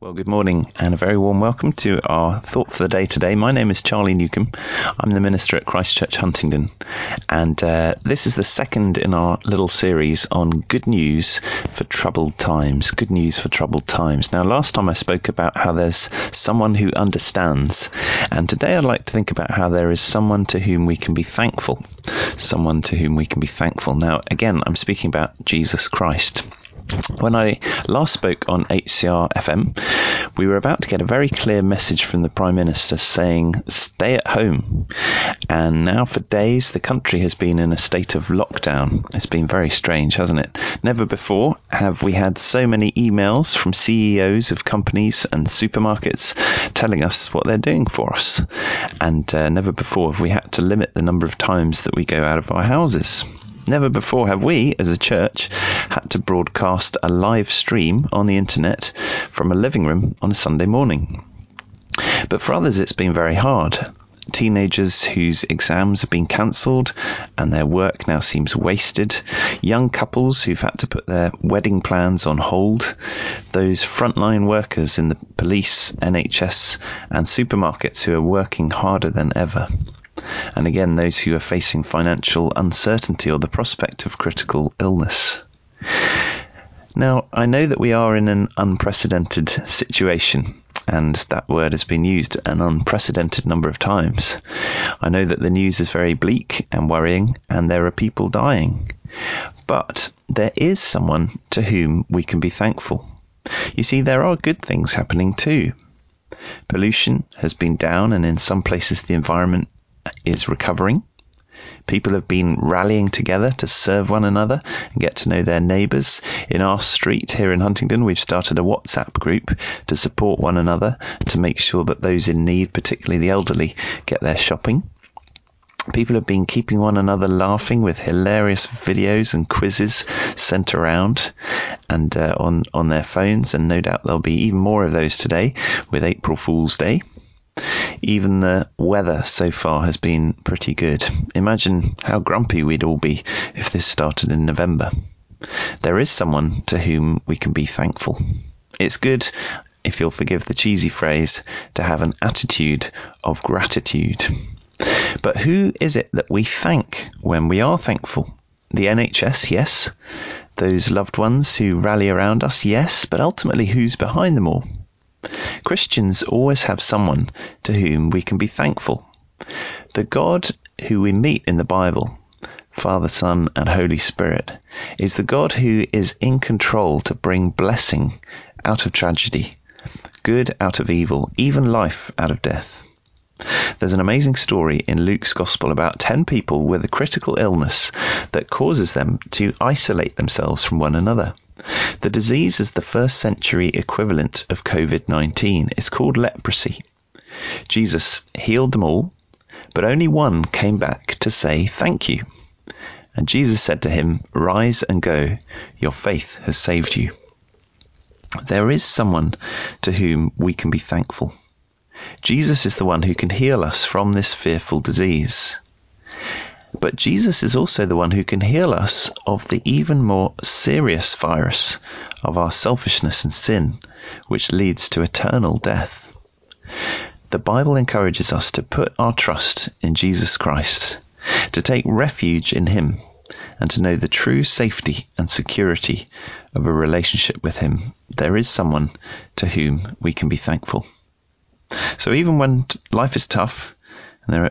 Well, good morning and a very warm welcome to our Thought for the Day today. My name is Charlie Newcomb. I'm the minister at Christ Church Huntingdon, and this is the second in our little series on good news for troubled times. Good news for troubled times. Now, last time I spoke about how there's someone who understands, and today I'd like to think about how there is someone to whom we can be thankful. Someone to whom we can be thankful. Now, again, I'm speaking about Jesus Christ. When I last spoke on HCR FM, we were about to get a very clear message from the Prime Minister saying, stay at home. And now for days, the country has been in a state of lockdown. It's been very strange, hasn't it? Never before have we had so many emails from CEOs of companies and supermarkets telling us what they're doing for us. And never before have we had to limit the number of times that we go out of our houses. Never before have we, as a church, had to broadcast a live stream on the internet from a living room on a Sunday morning. But for others, it's been very hard. Teenagers whose exams have been cancelled and their work now seems wasted. Young couples who've had to put their wedding plans on hold. Those frontline workers in the police, NHS and supermarkets who are working harder than ever. And again, those who are facing financial uncertainty or the prospect of critical illness. Now, I know that we are in an unprecedented situation, and that word has been used an unprecedented number of times. I know that the news is very bleak and worrying, and there are people dying. But there is someone to whom we can be thankful. You see, there are good things happening too. Pollution has been down, and in some places the environment is recovering. People have been rallying together to serve one another and get to know their neighbours. In our street here in Huntingdon, we've started a WhatsApp group to support one another, to make sure that those in need, particularly the elderly, get their shopping. People have been keeping one another laughing with hilarious videos and quizzes sent around and on their phones, and no doubt there'll be even more of those today with April Fool's Day. Even the weather so far has been pretty good. Imagine how grumpy we'd all be if this started in November. There is someone to whom we can be thankful. It's good, if you'll forgive the cheesy phrase, to have an attitude of gratitude. But who is it that we thank when we are thankful? The NHS, yes. Those loved ones who rally around us, yes. But ultimately, who's behind them all? Christians always have someone to whom we can be thankful. The God who we meet in the Bible, Father, Son, and Holy Spirit, is the God who is in control to bring blessing out of tragedy, good out of evil, even life out of death. There's an amazing story in Luke's Gospel about 10 people with a critical illness that causes them to isolate themselves from one another. The disease is the first century equivalent of COVID-19. It's called leprosy. Jesus healed them all, but only one came back to say thank you. And Jesus said to him, "Rise and go. Your faith has saved you." There is someone to whom we can be thankful. Jesus is the one who can heal us from this fearful disease. But Jesus is also the one who can heal us of the even more serious virus of our selfishness and sin, which leads to eternal death. The Bible encourages us to put our trust in Jesus Christ, to take refuge in him, and to know the true safety and security of a relationship with him. There is someone to whom we can be thankful. So even when life is tough, and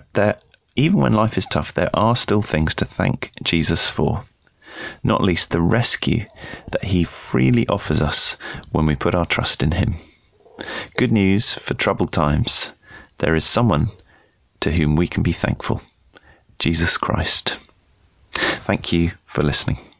there are still things to thank Jesus for, not least the rescue that he freely offers us when we put our trust in him. Good news for troubled times. There is someone to whom we can be thankful. Jesus Christ. Thank you for listening.